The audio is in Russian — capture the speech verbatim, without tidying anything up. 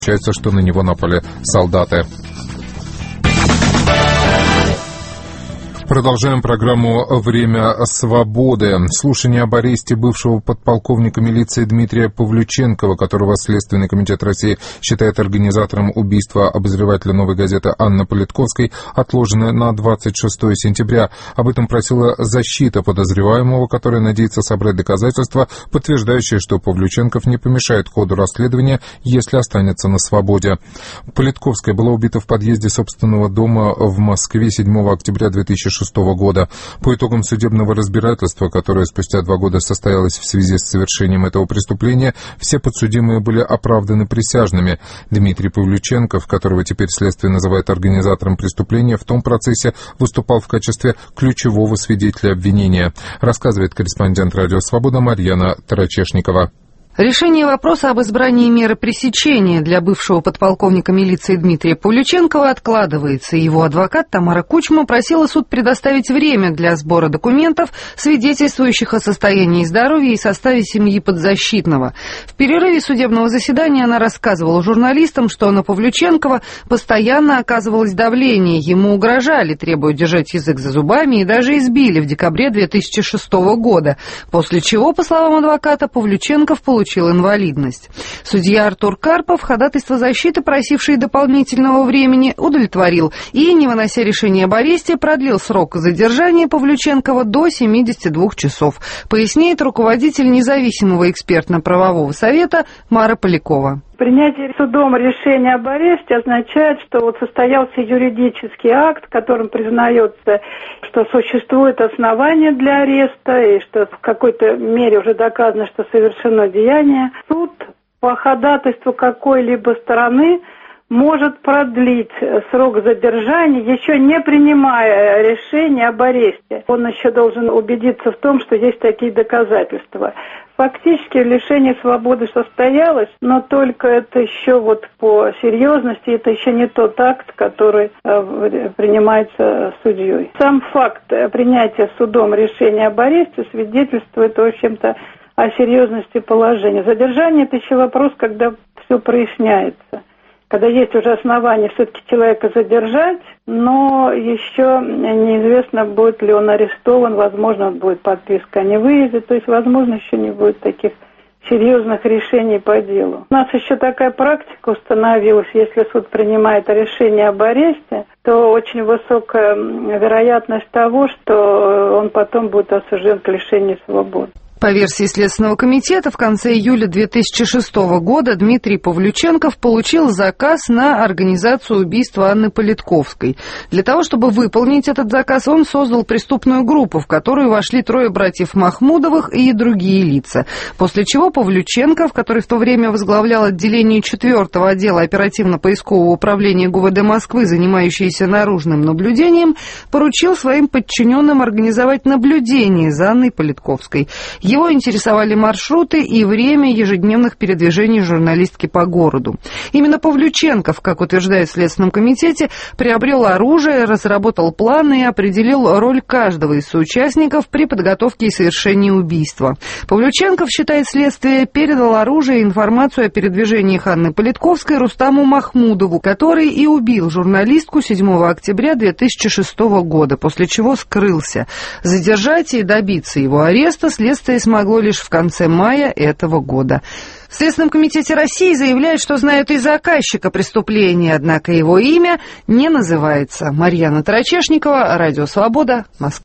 Получается, что на него напали солдаты. Продолжаем программу «Время свободы». Слушание об аресте бывшего подполковника милиции Дмитрия Павлюченкова, которого Следственный комитет России считает организатором убийства обозревателя «Новой газеты» Анны Политковской, отложено на двадцать шестое сентября. Об этом просила защита подозреваемого, которая надеется собрать доказательства, подтверждающие, что Павлюченков не помешает ходу расследования, если останется на свободе. Политковская была убита в подъезде собственного дома в Москве седьмого октября две тысячи шестого года. По итогам судебного разбирательства, которое спустя два года состоялось в связи с совершением этого преступления, все подсудимые были оправданы присяжными. Дмитрий Павлюченков, которого теперь следствие называет организатором преступления, в том процессе выступал в качестве ключевого свидетеля обвинения, рассказывает корреспондент «Радио Свобода» Марьяна Тарачешникова. Решение вопроса об избрании меры пресечения для бывшего подполковника милиции Дмитрия Павлюченкова откладывается. Его адвокат Тамара Кучма просила суд предоставить время для сбора документов, свидетельствующих о состоянии здоровья и составе семьи подзащитного. В перерыве судебного заседания она рассказывала журналистам, что на Павлюченкова постоянно оказывалось давление, ему угрожали, требуя держать язык за зубами и даже избили в декабре две тысячи шестого года, после чего, по словам адвоката, Павлюченков получил получил инвалидность. Судья Артур Карпов ходатайство защиты, просившей дополнительного времени, удовлетворил и, не вынося решения об аресте, продлил срок задержания Павлюченкова до семидесяти двух часов, поясняет руководитель независимого экспертно-правового совета Мара Полякова. Принятие судом решения об аресте означает, что вот состоялся юридический акт, которым признается, что существует основание для ареста и что в какой-то мере уже доказано, что совершено деяние. Суд по ходатайству какой-либо стороны может продлить срок задержания, еще не принимая решение об аресте. Он еще должен убедиться в том, что есть такие доказательства. Фактически лишение свободы состоялось, но только это еще вот по серьезности, это еще не тот акт, который э, принимается судьей. Сам факт принятия судом решения об аресте свидетельствует, в общем-то, о серьезности положения. Задержание – это еще вопрос, когда все проясняется. Когда есть уже основания все-таки человека задержать, но еще неизвестно, будет ли он арестован, возможно, будет подписка о невыезде, то есть, возможно, еще не будет таких серьезных решений по делу. У нас еще такая практика установилась, если суд принимает решение об аресте, то очень высокая вероятность того, что он потом будет осужден к лишению свободы. По версии Следственного комитета, в конце июля две тысячи шестого года Дмитрий Павлюченков получил заказ на организацию убийства Анны Политковской. Для того, чтобы выполнить этот заказ, он создал преступную группу, в которую вошли трое братьев Махмудовых и другие лица. После чего Павлюченков, который в то время возглавлял отделение четвёртого отдела оперативно-поискового управления ГУВД Москвы, занимающееся наружным наблюдением, поручил своим подчиненным организовать наблюдение за Анной Политковской. Его интересовали маршруты и время ежедневных передвижений журналистки по городу. Именно Павлюченков, как утверждает в Следственном комитете, приобрел оружие, разработал планы и определил роль каждого из соучастников при подготовке и совершении убийства. Павлюченков, считает следствие, передал оружие и информацию о передвижениях Анны Политковской Рустаму Махмудову, который и убил журналистку седьмого октября две тысячи шестого года, после чего скрылся. Задержать и добиться его ареста следствие смогло лишь в конце мая этого года. В Следственном комитете России заявляют, что знают и заказчика преступления, однако его имя не называется. Марьяна Тарачешникова, Радио Свобода, Москва.